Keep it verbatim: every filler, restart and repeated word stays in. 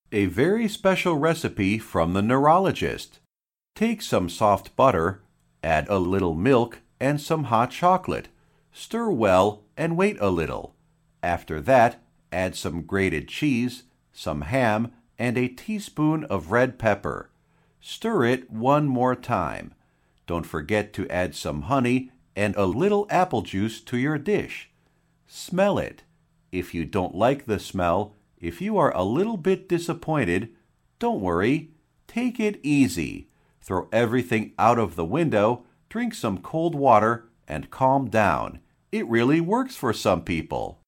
A very special recipe from the neurologist. Take some soft butter, add a little milk and some hot chocolate. Stir well and wait a little. After that, add some grated cheese, some ham, and a teaspoon of red pepper. Stir it one more time. Don't forget to add some honey and a little apple juice to your dish. Smell it. If you don't like the smell, if you are a little bit disappointed, don't worry. Take it easy. Throw everything out of the window, drink some cold water, and calm down. It really works for some people.